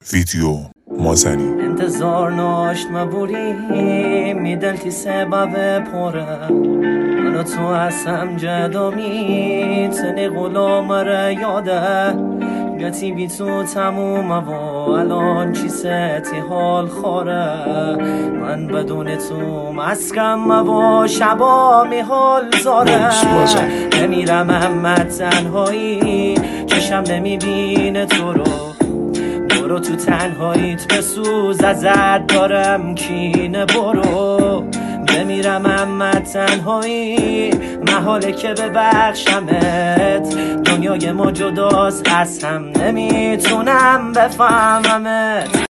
ویدیو مازنی انتظار ناشت مبوری میدلتی سبب پره منو تو هستم جدامی تنی غلام را یاده گتی بی تو تموم و الان چی ستی حال خوره من بدون تو مسکم و شبا می حال زاره نمیرم احمد تنهایی چشم نمیبینه تو رو برو تو تنهاییت بسوز ازت دارم کینه برو بمیرم اما تنهایی محاله که ببخشمت دنیای ما جداست از هم نمیتونم بفهممت